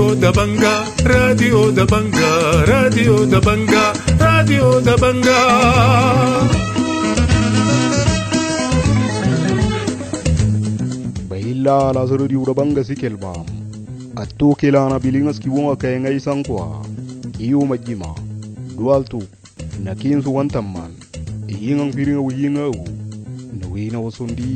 da banga, radio da banga, radio da banga, radio da banga. Baila la radio da banga sikelba. Atto kelana bilingas kiwonga kayenga isankwa. Iyo majima. Dualtu. Nakinsu wantamman. Iyingang piringa wiyinga u. Nawina wasundi.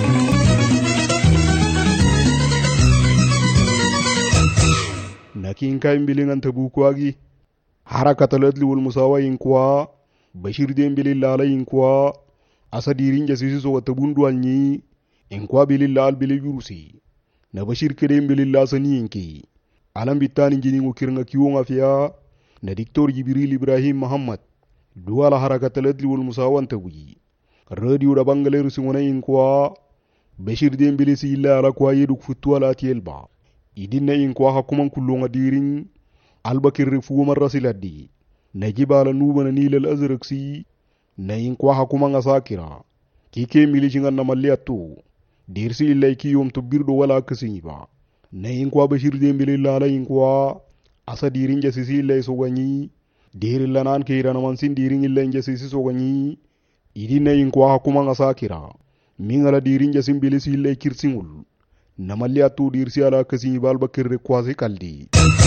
Nakin kain bilingan tabukwagi. Harakataladli wal musawa inkwa. Bashir den bililala inkwa. Asadirin jasisi so tabundu anyi. Inkwa bililal bilijurusi. Na Bashir kedem bililala sani inki. Alam bitani jini ngukirnga kiwonga fiya. Na Diktor Jibril Ibrahim Muhammad. Duala harakataladli wal musawa antawi. Radio da bangaleru singona inkwa. Bashir den bilisi illa ala kwa yeduk futuala atielba. Idinna inkwa hakuman kullunga dirin. Albakir rifu marrasiladi. Najibala nubana nilal azraksi. Na inkwa hakuman asakira. Kike milishingan na maliatu. Dirsi illa ikiyom tubirdo wala kasinyiba. Na inkwa Bashir den bililla ala inkwa. Asa dirin jasisi illa isoganyi. Dirin lanan keira namansin dirin illa injasisi soganyi. Idinna inkwa hakuman asakira. Mingala dirin jasim bilisi illa ikirsingul. Namaliatu dirsi ala kasinyiba albakir rekwasi kaldi.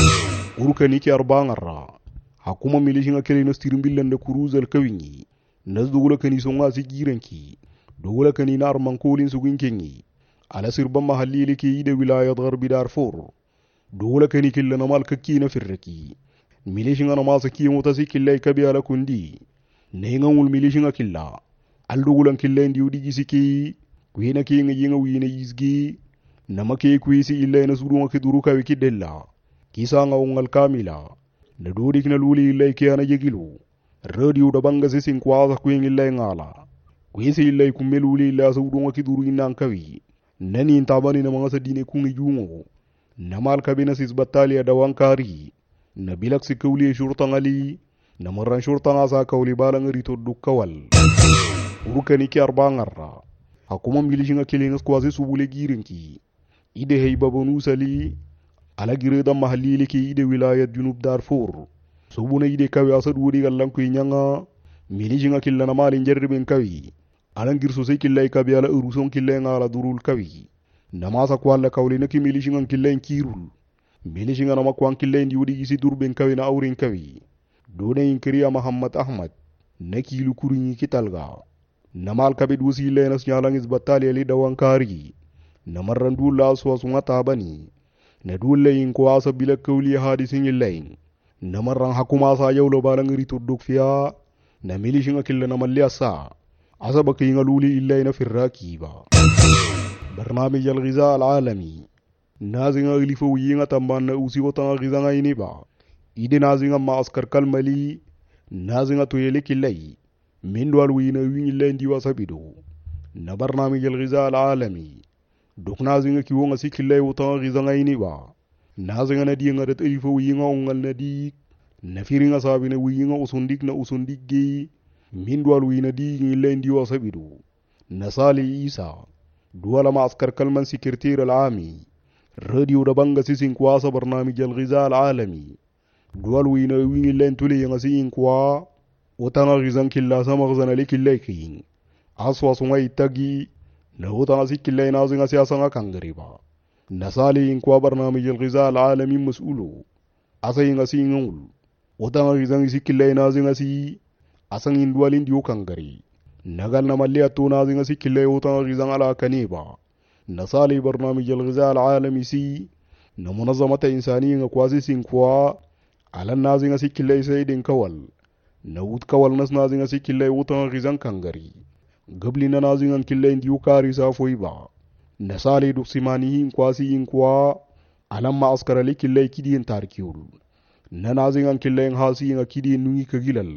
Urukani ki arbangarra. Hakuma milishinga kele nostirimbillande kuruzal kawingi. Nasdugula kani songa si giranki. Dugula kani nar mankolin suginkengi. Ala sirban mahallili ki ide wilayat gharbi Darfur. Dugula kani killa namal kakina firraki. Milishinga namal saki mutasi killa ikabi ala kundi. Nengangul milishinga killa. Aldugulan killa ndi udigi siki. Kuhina ki yinga wina yizgi. Namake kuisi illa ina surunga kiduruka wiki della. Kisanga ungal kamila. Nadudik na luli illa ikiana jegilu. Radio da banga sisin kwaza kuing illa ngala. Kuisi illa ikummeluli illa surunga kiduru inang kawi. Nani intabani na mga sa dine kungi jungo. Namal kabina sis batali dawang kari. Nabilak si kauli shurtang ali. Namaran shurtang asa kauli balang rito dukkawal. Urukani ki arbangarra. Hakuma milishinga kilingas kwazi subule girinki. Ide heiba bonu sali. Ala gireda mahallili ki ide wilayat junub Darfur. Subuna ide kawi asad wudi gallan kuy nyanga. Milishinga killa na malin jarribin kawi. Alan girso say killa ikabi ala uruson killa ngala durul kawi. Namasa kwalla kawli naki milishinga killa nkirul. Milishinga nama kwan killa indi wudi isi durben kawi na aurin kawi. Done inkiriya Muhammad Ahmad. Naki lukuringi kitalga. Namal kabid wusi illa nas nyalang isbatali ali dawankari. Namarran dulla aswasunga tabani. Nadulle inko asa bila kawli hadisin illain. Namarran hakuma sa yawlo balang rito dukfiya. Na milishinga killa namalli asa. Asa baka yinga luli illaina firraki ba. Barnamij al-Ghiza al-Alami. Nazinga ilifo yinga tamban na usi wotanga ghiza ini ba. Ide nazinga maaskar kalmali. Nazinga tuyele killai. Mindwal wina wing illain diwa sabido. Na barnamij al-Ghiza al-Alami. Duk nazinga kiwonga si killai wotanga ghiza ini ba. Nazinga na diya nga ret ilifo yinga ungal na dik. Nafiringa sabi na wiyinga usundik na usundik gei. Mindwal wina dik illain diwa sabido. Nasali Isa. Duwala maaskar kalman sekretar al-Ami. Radio da banga sisin kwasa barnamij al-Ghiza al-Alami. Duwal wina wing illain tuli yanga si inkwa. Utanga gizan killa sama gizana li killa ikin. Aswa sunga itagi. Na utanga si killa inazinga siyasa nga kangariba. Nasali inkwa barnamij al-Ghiza al-Alami mas'ulu. Asa yinga si ingangul. Utanga gizan si killa inazinga si. Asang induwal indiyo kangari. Nagal na mali atu nazinga si killa utanga gizan ala kaniba. Nasali barnamij al-Ghiza al-Alami si. Na munazamata insani nga kwazi sinkwa. Alan nazinga si killa isaidin kawal. Na wut kawal nas nazinga si killa utanga gizan kangari. Gabli na nazinga killa indiyo kari sa foiba. Nasali duk simanihi inkwasi inkwa. Alan ma askarali killa ikidiyen tarkiul. Na nazinga killa inghasi nga kidiyen nungi kagilal.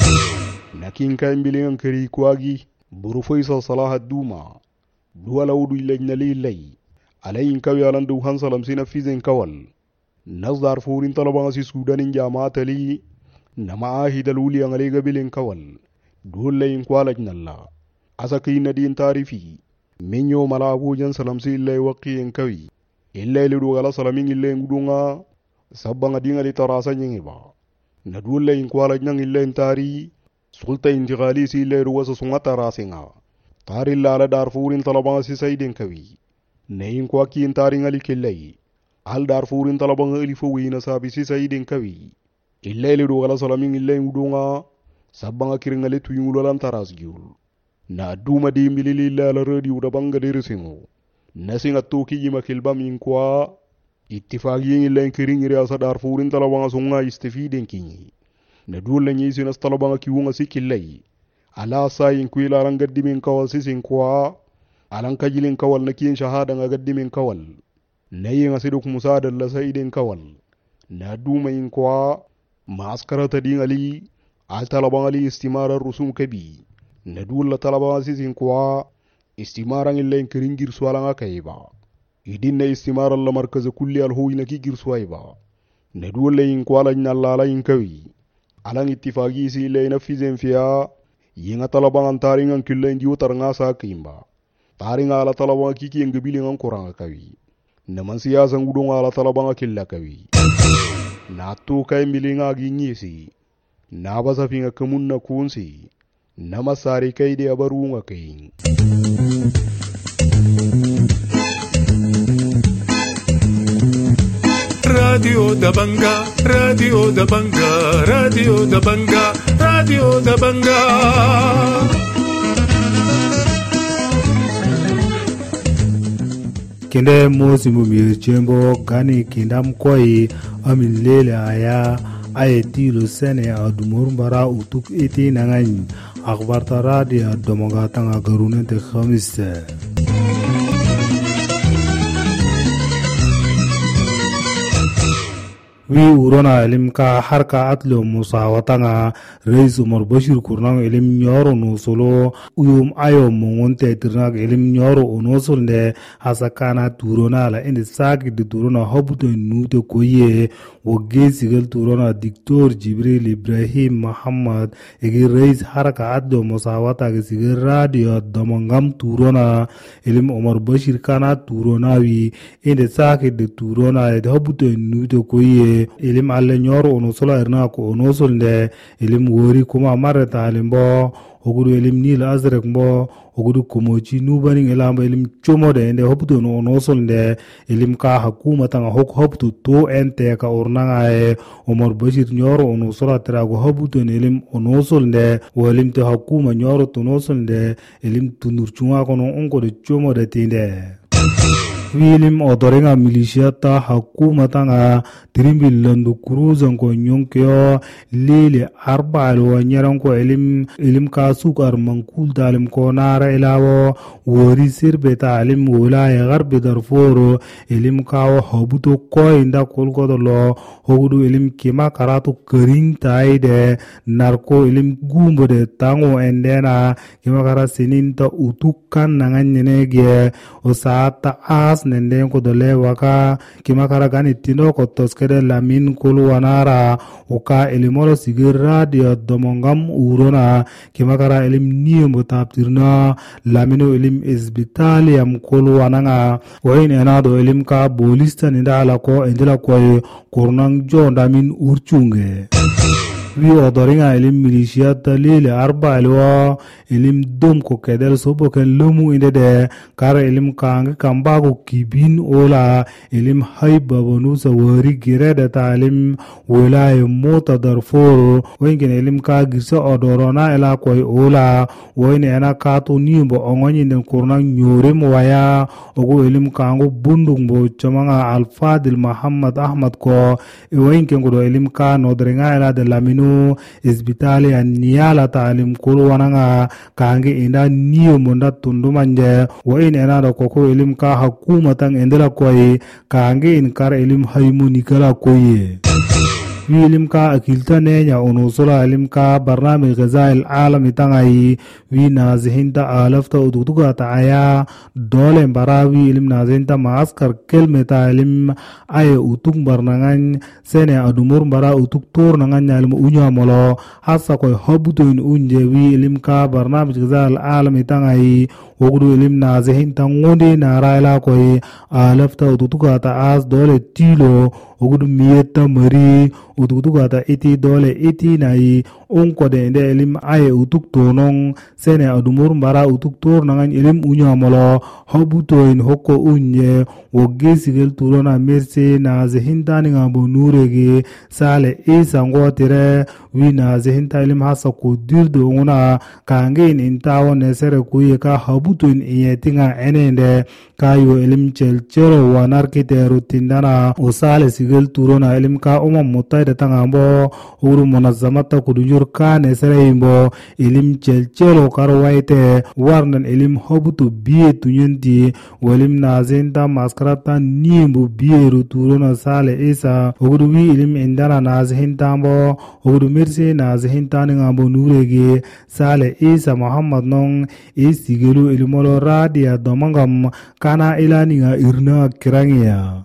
Nakin kain bilingan kari kwagi. Buru Faisal Salah Duma. Duwala wudu ilajnali illay. Alayin kawi alan du hansalam sina fizen kawal. Nas Darfurin talabanga si Sudanin jamaatali. Na maahid aluli ang aliga bilin kawal. Duwala inkwalajnalla. Asa kina din tarifi. Menyo malabu jan salam si illay waqi en kawi. Illay lidu gala salamin illay ngudunga. sabbanga dingali tarasa nyingi ba na dulle in kwala nyangi len tari sulta intiqali si le ruwasa sunga tarasinga tari lala darfurin talabanga si saidin kawi ne in kwa ki tari ngali kellai al darfurin talabanga ilifo wina sabi si saidin kawi illa le do gala salamin illa udunga sabbanga kiringali tuyulo lan tarasgiul na duma di milili lala radi uda banga dirisingo nasinga toki yima kilbam in kwa ittifaqi illa kiringiri asa darfurin talabanga sunga istifiden kinyi na dole nyi sinas talabanga kiwunga sikillai ala sayin kuila ran gaddimin kawal sisin kwa alan kajilin kawal na kiyin shahada nga gaddimin kawal nayin asiduk musada la saidin kawal na duma in kwa maskara tadin ali al talabanga li istimara rusum kabi na dole talabanga sisin kwa istimaran illa kiringir swalanga kayba idin na istimara la markaz kulli al huyna ki girswayba na dole in kwa la nyalla in kawi alang ittifaqi si le na fizen fiya yinga talabangan taringan kulle ngi utar nga sa kimba taringa ala talabanga kiki ngabili ngan kuranga kawi na man siyasa ngudunga ala talabanga killa kawi na to kay milinga gi nyisi na basa finga kamunna kunsi na masari kay de abarunga kay Radio da Banga, Radio da Banga, Radio da Banga, Radio da Banga. Kende mosi mumir chembo gani kindam koi amin lele aya ayeti lo sene adumur bara utuk eti nangan akhbarta radio domoga tanga garunente khamis wi urona ilim ka harka atlo musawatanga Rais Umar Bashir kurnang ilim nyoro no solo uyum ayo mongonte tirnak ilim nyoro ono solne hasakana turona la indi saki de turona hobuto nute koye woge sigal turona Diktor Jibril Ibrahim Muhammad egi Rais harka atlo musawata ge sigal radio domangam turona ilim Umar Bashir kana turona wi indi saki de turona de hobuto nute koye ilim alle nyoro ono sola erna ko ono solnde ilim wori kuma marata alimbo ogudu ilim nil azrek mbo ogudu komochi nubani elamba ilim chomode ende hopto no ono solnde ilim ka hakuma tanga hopto to ente ka ornanga e Omar Bashir nyoro ono sola trago hopto ilim ono solnde walim te hakuma nyoro to no solnde ilim tunur chunga kono onko de chomode tinde Wilim odorenga milisiata hakuma tanga tirimbil landu kuruzan ko nyonkyo lele arbal wa nyaran ko ilim ka sukar mankul dalim ko nara ilawo wori sirbe talim wala ya garbe darforo ilim ka habuto ko inda kolgodolo hogudu ilim kima karatu kering taide narko ilim gumbo de tango endena kima kara sininta utukan nanganyenege osata as nende ko dole waka kima kara gani tino ko toskede lamin kulu wanara uka elimolo sigir radio domongam urona kima kara elim niyembo taptirna lamino elim isbitaliam kulu wananga wain enado elim ka bolista ninda ala ko endila ko kornang jonda min urchunge wi odoringa ilim milisia talile arba alwa ilim dom ko kedel sobo ken lumu indede kar ilim kang kambago kibin ola ilim hayba bonu sawari gireda talim wala mota darfur wengen ilim ka gisa odorona ela koy ola wene ena kato nimbo ongoni den kurna nyore waya ogo ilim kango bundungbo chamanga alfadil Muhammad Ahmad ko wengen godo ilim ka nodringa ela de lamino isbitali ya niyala talim kulu wananga kange inda niyo monda tundumanje wa in enada koko ilim ka hakuma tang endela koye kange in kar ilim haymu nikala koye wilim ka akilta nenya onosola ilim ka barnamij ghazail alami tangai wi nazihinta alafta ududuga taaya dole barawi ilim nazihinta maaskar kelmeta ilim ay utuk barnangan sene adumur bara utuk tor nangan ilim unya molo hasa koy hobuto in unje wi ilim ka barnamij ghazail alami tangai ogudu ilim nazihinta ngonde na raila koy alafta ududuga taas dole tilo ogudu miyeta mari utuktukata iti dole iti nai onkode ende elim aye utuk tonong sene adumur mbara utuk tor nangan elim unyamolo hobutoin hokko unye wogge sigel turona merse na zehintani ngambo nurege sale isa ngotere wi na zehinta elim hasa ko dirdo nguna kangen intawo nesere kuye ka habutoin iyetinga enende kayo elim chelchero wanarkite rutindana usale sigel turona elim ka umam mutayda tangambo uru munazamata kudunjur ka nesere imbo elim chelchero karwaite warnan elim habutu biye tunyenti walim na zehinta maskarata nimbu biye ruturona sale isa uru wi elim indana na zehinta mbo uru mirse na zehinta ngambo nurege sale isa muhammad nong isigelu elimolo radia domangam kana ilaninga irna kirangiya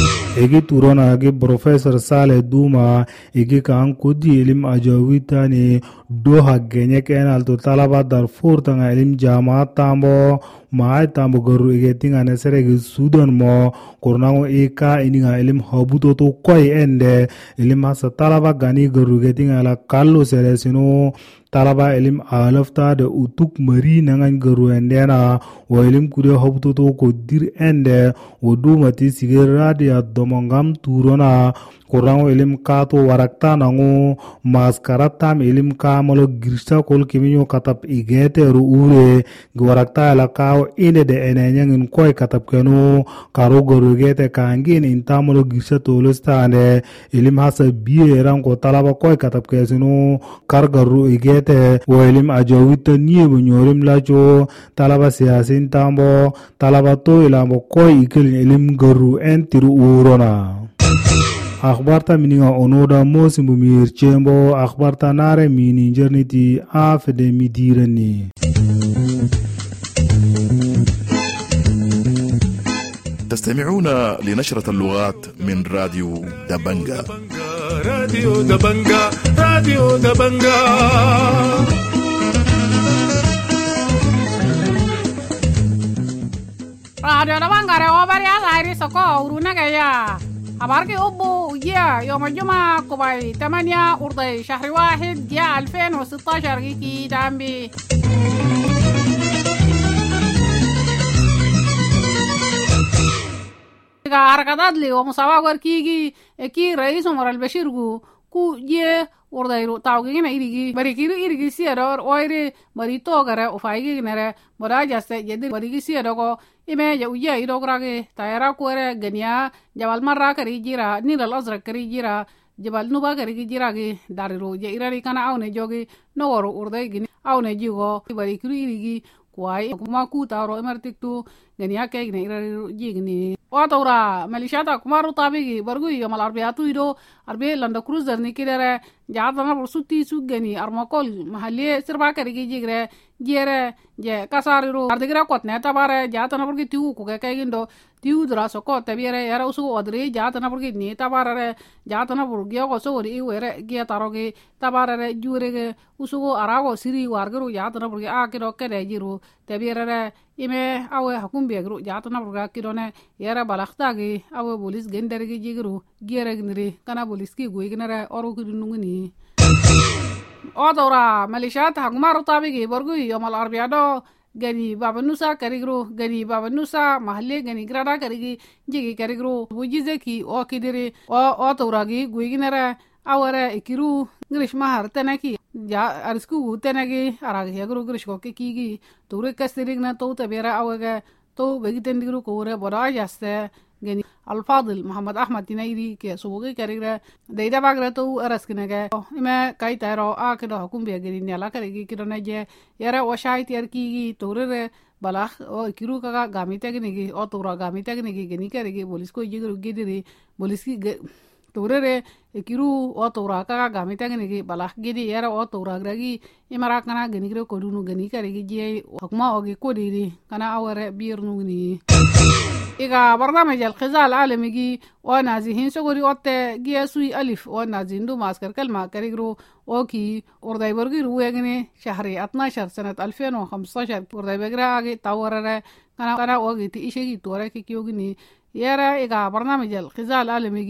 egi turona egi professor Saleh Duma egi kan kudi ilim ajawitani doha genye kenal to talaba Darfur tanga ilim jamaat tambo maay tambo garu egi tinga nesere egi Sudan mo kornango eka ininga ilim habuto to koi ende ilim hasa talaba gani garu egi tinga la kallo sere sino talaba ilim alafta de utuk mari nangan garu endena wa ilim kude habuto to ko dir ende wa Duma ti sigir radia domongam turona korango ilim kato warakta nango maskaratam ilim kamalo girsa kol kiminyo katap igete ru ure gwarakta ala kao ine de enenyangin koy katap kenu karo goru gete kangin intamalo girsa tolostane ilim hasa biye rango talaba koy katap kesinu kargaru igete wa ilim ajawita niye bunyorim lacho talaba siyasin tambo talaba to ilambo koy ikilin ilim garu entiru urona akhbarta mininga onoda mosimbu mirchembo akhbarta nare mini jerniti afede midirani تستمعون لنشرة اللغات من راديو دبنجا. راديو دبنجا راديو دبنجا Radio Dabanga reobari alairi soko urunagaya habarki ubu ya يوم الجمعة كوباي 8 أرضي شهر 1 يا 2016 كي دامبي حركات لي ومساواة كيجي كي رئيس عمر البشير ku je ordairu tawgi na irigi barikiru irigi siador oire marito gara ufaigi nere bodaja se jadi barigi siadogo ime ya uya idograge tayara kuere gania jabal marra kari jira nilal azrak kari jira jabal nuba kari jira gi dariru je irari kana awne jogi no woru urdai gini awne jigo barikiru irigi kuai kuma ku taro emartiktu gania kay ne irari jigni Watura malishata kumaru tabigi bargui yomal arbiatu ido arbi landa cruiser nikidere jaatana bursuti sugeni armakol mahalle sirba karigi jigre jere je kasariru ardigira kotne tabare jaatana burgi tiu ku kagindo tiu dra soko tabire yara usu odri jaatana burgi ni tabare jaatana burgi go sori iwere gia tarogi tabare jurege usu arago siri warguru jaatana burgi akiro kede jiru tabire ime awe hakumbe gru jaatana burga kidone yara balaxtagi awe bolis gendergi jigru giyeregniri kana boliski goignere oru kidunungni odora malishat hagmaru tabigi borgui yomal arbiado gani babanusa karigru gani babanusa mahalle gani grada karigi jigi karigru bujizeki o kidiri o toragi goignere aware ikiru ngrish mahar tenaki ja arisku tenagi aragi yagru grish ko kiki tore kastirigna to tabera awage to begitendigru kore boda yaste gani alfadil muhammad ahmad tinairi ke subugi karigra deida bagra to araskinage ime kai taro akido hukumbe gani nyala karigi kidonaje yara washait yarki tore balakh o ikiru kaga gamitegni o tora gamitegni gani karigi bolis ko jigru gidiri boliski torere ikiru o tora kaga gamitagni gi balakh gidi yara o tora gragi imara kana gani gre ko dunu gani karigi je hukma ogi kodiri kana aware birnu ni iga barnamij al-khizal alami gi wa nazihin sogori otte giasui alif wa nazindu maskar kalma karigru oki orday borgi ruwegni shahri 12 sanat 2015 orday begra agi tawarare kana ogi ti ishegi tore ki kyogni yara iga barnamij al-khizal alami gi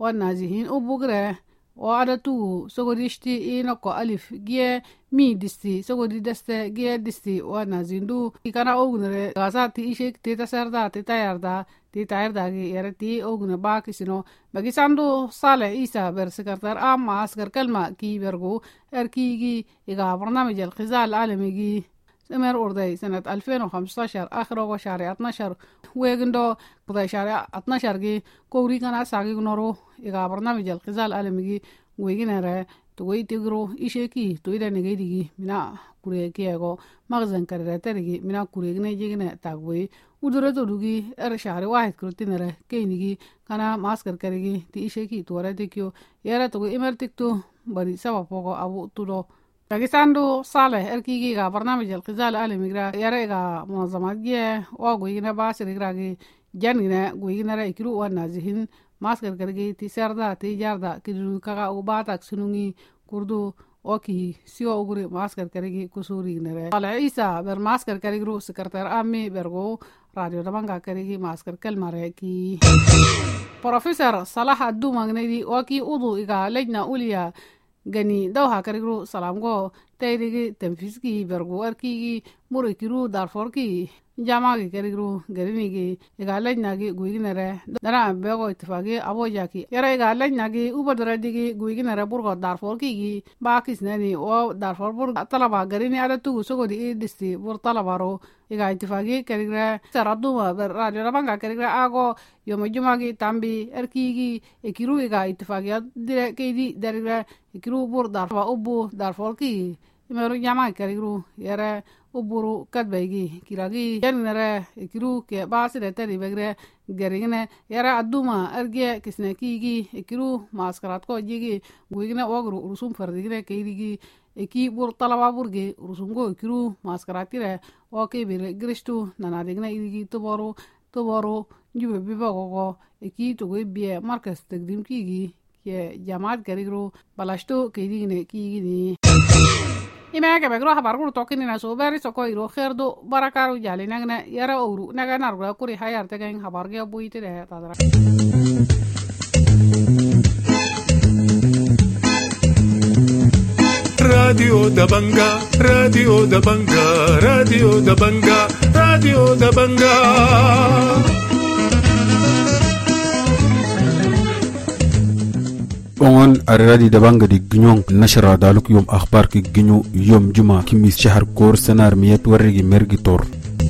والنازحين أبوغره وعدتو سوغديشتي إنكو ألف جيه مي دستي سوغدي دسته جيه دستي والنازحين دو كان أوغنره غازاتي إيشيك تيتا سردا تيتا يردا تيتا يردا يرتي أوغنه باكي سنو بقي ساندو صالح إيسا برسكرتر أما أسكر كلمة كي برغو أركيجي إغا برنامج الخزال العالمي سمر أردي سنة 2015 آخر شهر 12 ويغندو قضاء شهر 12 جي كوري كان أساقي نورو إغا برنامج الخزال العالمي ويغنره توي تيغرو إيشيكي تويدا نغيدي منا كوريكي أغو مغزن كريراتري منا كوريغني جيغنه تاقوي ودرتو دوغي شهر واحد كروتينره كينيغي كان ماسكر كريغي تي إيشيكي توراتيكيو يارا توي إمرتكتو بري سبب فوقو أبو تودو باكستان صالح اركيجي غا برنامج الغذاء العالمي غا يرى منظمات جيه وغوينا باسر غراغي جانغنا غوينا رايكرو والنازحين ماسكر كرغي تي سردا تي جاردا كيدو كاغا وباتاك سنونغي كردو اوكي سيو اوغري ماسكر كرغي كسوري نره صالح عيسى بر ماسكر كرغرو سكرتير امي برغو راديو دبانغا كرغي ماسكر كلماريكي بروفيسور صلاح الدومغنيدي اوكي عضو اغا لجنه اوليا gani dawha karigru salamgo tayrigi temfiski bergo arkigi murikiru darforki jamagi karigru garinigi igalajnagi guiginere dara bego itfagi abojaki yara igalajnagi ubadradigi guiginere burgo darforki gi bakisnani o darfor bur talaba garini adatu sogodi disti bur talabaro iga itfagi karigra saraduma ber radio rabanga karigra ago yomajumagi tambi arkigi ikiru iga itfagi dire kedi darigra ikiru bur darfa ubu darforki imeru jamagi karigru yara uburu kadbaygi kiragi yanere ikiru ke basire tari begre gerigine yara aduma arge kisnekigi ikiru maskarat ko jigi guigine ogru rusum fardigine keirigi eki bur talaba burge rusumgo ikiru maskaratire oke bire grishtu nanadigine irigi toboro jube bibago eki togo bie markas tegdim kigi ke jamaat garigru balashto keirigine kigi ima ke begro habar guru tokini na so bari so ko iro kherdo barakaru jali nagna yara oru naga nargo kuri hayar te gen habar ge buite de tadra Radio Dabanga, Radio Dabanga, Radio Dabanga, Radio Dabanga. اون الرادي دبانغ دي جنيون نشر دالك يوم اخبار كي جنيو يوم جمعة كميس شهر كور سنار ميت ورقي مرقي طور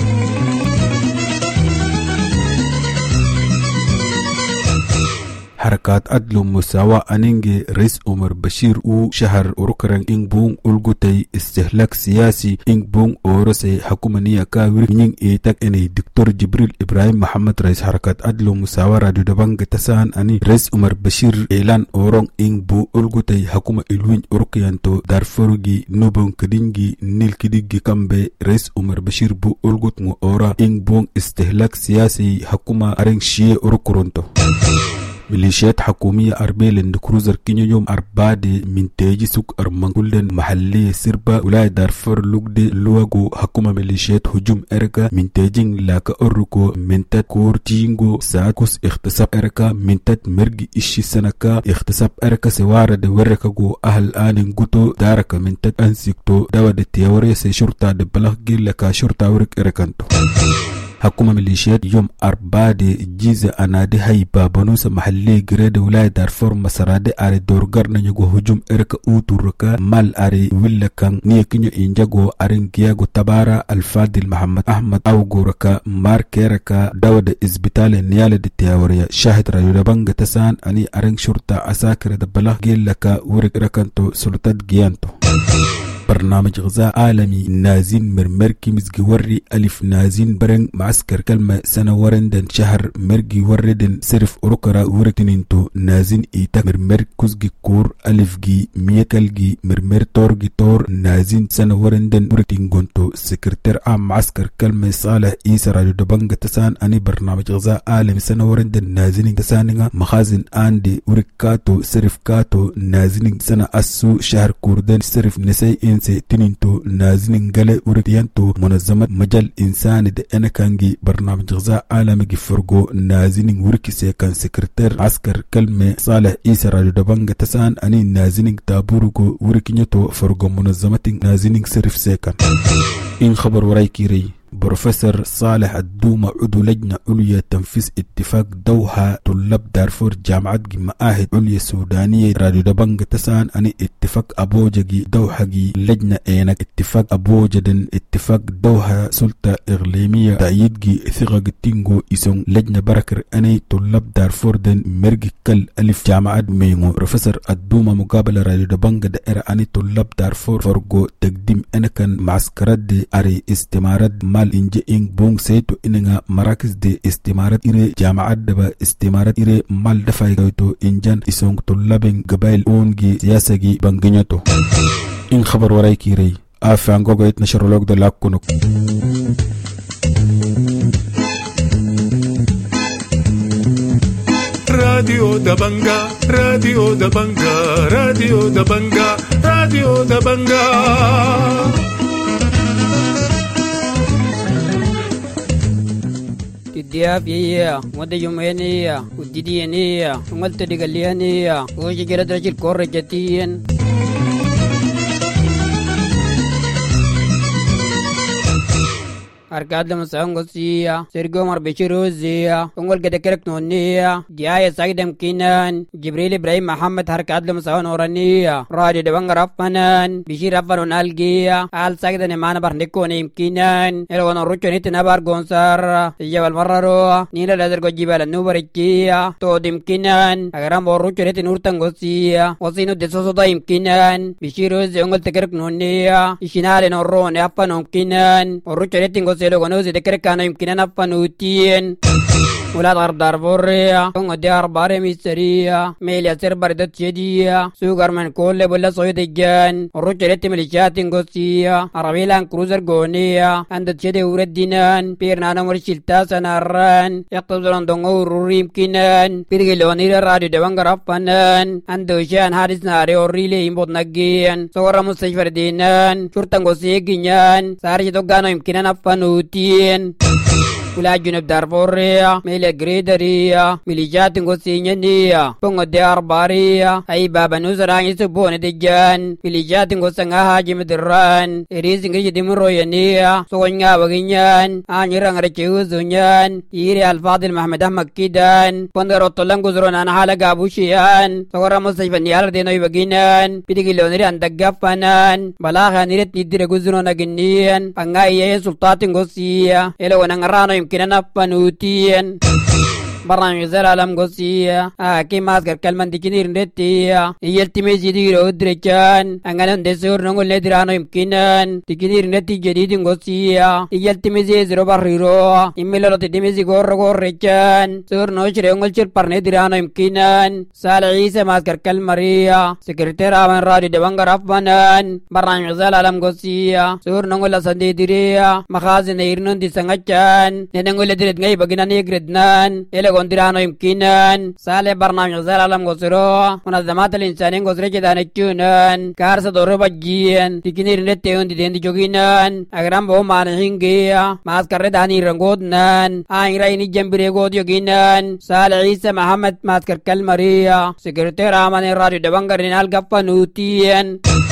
حركات عدل مساواة أنينجي رئيس عمر بشير او شهر أوروكران إنبون ألغوتي استهلاك سياسي إنبون أورسي حكومانية كاوير نين إيتاك إني دكتور جبريل إبراهيم محمد رئيس حركات عدل مساواة راديو دبانغ تسان أني رئيس عمر بشير إعلان أورون إنبو ألغوتي حكومة إلوين أوروكيانتو دارفوروغي نوبون كدينجي نيل كدينجي كامبي رئيس عمر بشير بو ألغوت مو أورا إنبون استهلاك سياسي حكومة أرنشيه أوروكورونتو ميليشيات حكومية أربيل كروزر كينيو يوم أربادي من تيجي سوق أرمانكولدن محلية سربا ولاية دارفور لوكدي لواغو حكومة ميليشيات هجوم إركا من تيجين لاكا أركو من تات كور تينغو ساكوس اختصاب إركا من تات مرقي إشي سنكا اختصاب إركا سوارة دي وركاغو أهل آنين غوتو داركا من تات أنسيكتو داوا دي تيوري سي شرطة دي بلاغي لكا شرطة ورك إركانتو حكومة ميليشيات يوم أربادي جيزة أنادي هاي بابانوس محلي جريد ولاية دارفور مسرادي آري دورغار نيجو هجوم إركا أوتو ركا مال آري ويلا كان نيكينيو إنجاغو أرنجياغو تبارا الفادل محمد أحمد أوغو ركا ماركي ركا داود إزبتالي نيالي دي تياوريا شاهد رايو دبانغ تسان أني أرنج شرطة أساكر دبالا جيل لكا ورك ركانتو سلطات جيانتو برنامج غذاء عالمي نازين مرمركي مزجوري ألف نازين برن معسكر كلمة سنة ورندن شهر مرجي وردن صرف أوروكرا ورتنينتو نازين إيتا مرمر كوزجي كور ألف جي ميكالجي مرمر تورجي تور نازين سنة ورندن ورتنجونتو سكرتير عام معسكر كلمة صالح إيسا راديو دبانغ تسان أني برنامج غذاء عالمي سنة ورندن نازين تسانيغا مخازن آندي وركاتو صرف كاتو نازين سنة أسو شهر كوردن صرف نسي فرنسي تنينتو نازنين غالي وريتيانتو منظمة مجال إنساني دي أنا كانجي برنامج غذاء عالمي فرقو نازنين وركسي كان سكرتير عسكر كلمة صالح إيسا راديو دبنجا تسان أني نازنين تابورغو وركينيتو فرقو منظمة نازنين سرف سيكان إن خبر وراي كيري بروفيسور صالح الدومة عضو لجنة عليا تنفيذ اتفاق دوحة طلاب دارفور جامعة معاهد عليا سودانية راديو دبنجا تسان أني اتفاق أبوجي دوحة لجنة إينك اتفاق أبوجدن اتفاق دوحة سلطة إغليمية تأييد ثقة تينغو إسون لجنة بركر أني طلاب دارفور دن مرجي كل ألف جامعة ميمو بروفيسور الدومة مقابلة راديو دبنجا دائرة أني طلاب دارفور فرقو تقديم أنا كان معسكرات دي أري استمارات inje ing bong seto inenga marakis de istimarat ire jamaat daba istimarat ire mal dafay gayto injan isong tullabeng gabail ongi siyasagi banginyato in khabar waray kirey afango gayt nashrolog de lakunok Radio Dabanga, Radio Dabanga, Radio Dabanga, Radio Dabanga. Diabia, Mother Yumania, Udidiania, Malta de Galiania, Ojigaradrachil Correjatian. Arcadam Sangosia, Sergio Marbechirozia, Ungol Gedekerk Nonia, Dia Sagdam Kinan, Jibril Ibrahim Muhammad Harkadam Sawan Orania, Radi de Wangarapanan, Bishir Afaron Algia, Al Sagdan Manabar Nikonim Kinan, Elwan Ruchanit Nabar Gonsar, Jabal Mararo, Nina Lazargo Jibal Nubarikia, Todim Kinan, Agambo Ruchanit Nurtangosia, Osino de Sosodaim Kinan, Bishiroz Ungol Tekerk Nonia, Ishinal and Oron Apanom Kinan, or Ruchanit Selo gonozi de kerekana yumkinana panutien ولاد غردار بوريا كونغ ديار باري ميستريا ميليا سيربار دتشيديا سوغر من كل بولا صويد الجان الرجلة مليشات غوسيا عربيلان كروزر غونيا عند تشيدي وردينان بيرنانا مرشلتا سناران يقتزلون دونغو روريم كينان بيرغلوني راديو دوانغر أفنان عند شان حادث ناري وريلي يمبوت نجيان صورة مستشفر دينان شرطان غوسي جنيان ساري دوغانو يمكنان أفنوتين ولا جنوب دارفوريا ميلا غريدريا ميليجات غوسينيا بونغ ديار باريا اي بابا نوزران يسبون دجان ميليجات غوسنغا هاجي مدران اريز غي ديمروينيا سوغنغا وغنيان انيران رچيوزونيان يري الفاضل محمد احمد كيدان بندرو تولنغ زرون انا حالا غابوشيان سوغرا مصيفن يار دينوي وغينان بيدغيلونري اندغفنان بلاغا نيرت ندير غزرون اغنيان انغاي سلطات غوسيا الو نغرانو يمكننا فنوتين برنامج زلالم غوسيا كيماس كلمة ديكينير نتيا يلتمي جدير ودرجان أنغان دسور نقول ندرانو يمكنن ديكينير نتي جديد غوسيا يلتمي زيرو بريرو إميلو تدمي غور رجان سور نوشر نقول شر برني درانو يمكنن سال عيسى ماسكر كلمة ريا سكرتير أمن راديو دبنجر أفنان برنامج زلالم غوسيا سور نقول سندي دريا مخازن يرنون دي سنجان نقول دريد غاي بقينا نيجردنان gondirano yumkinan sale barnamij zalalam gosiro munazzamat al-insanin gosire jedanchunan karsa doro bajien tikinir nette undi dendi joginan agram bo manhingia maskarre dani rangodnan ainra ini jambire god yoginan sale isa muhammad maskar kalmaria sekretary amane radio dabangarinal gappanutien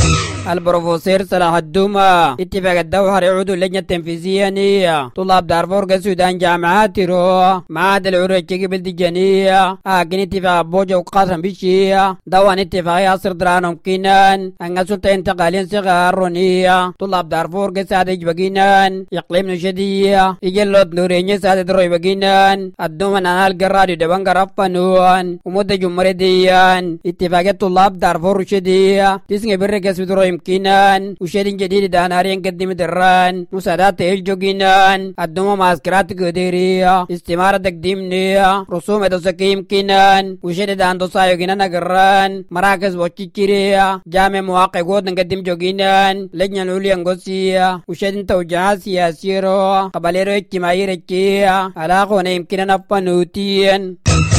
البروفيسور صلاح الدومة اتفاق الدوحة يعود اللجنة التنفيذية طلاب دارفور السودان جامعات رو معاد العروج قبل دجانية اكن اتفاق بوجه وقاسم بشية دوان اتفاق ياسر درانهم كينان ان سلطة انتقالين صغار رونية طلاب دارفور قسادة بقينان يقليم نشدية يجلد نورين سادة روي بقينان الدومة نانال قرادي دبان قرفانوان ومدى جمهوريديان اتفاق طلاب دارفور شدية تسنى برقس بدروي يمكنان وشيرين جديد دانارين قدم دران مساعدات الجوجينان الدوما ماسكرات قديرية استمارة تقديمنية رسوم دوسكي يمكنان وشيرين دان دوسا يوجينان اقران مراكز وشيكيرية جامع مواقع قود نقدم جوجينان لجنة العليا نقصية وشيرين توجهات سياسية رو قباليرو اجتماعي ركية علاقون يمكنان افنوتين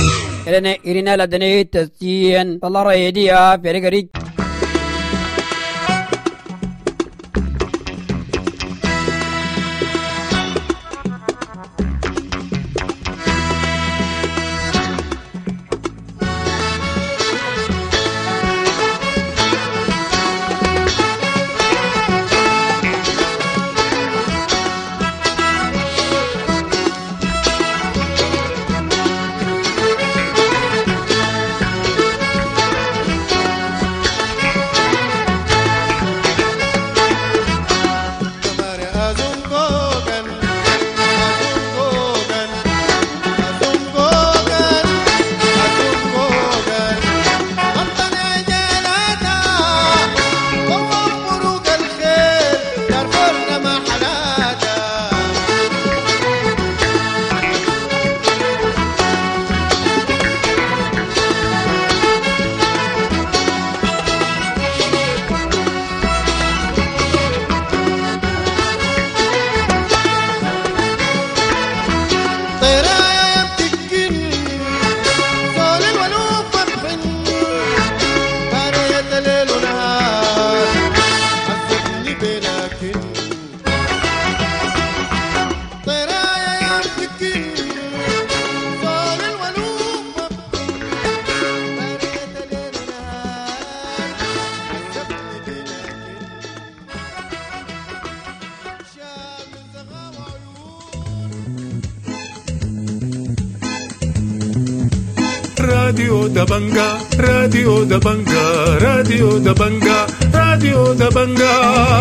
إرنا لدني تسيين الله رأيديا فريقريك راديو دبنجا راديو دبنجا راديو دبنجا راديو دبنجا.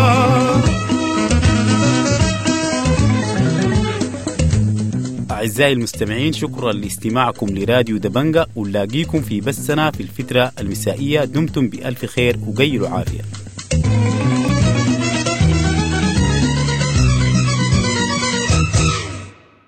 أعزائي المستمعين، شكرا لاستماعكم لراديو دبنجا، ونلاقيكم في بثنا في الفترة المسائية. دمتم بألف خير وقيلوا عافية.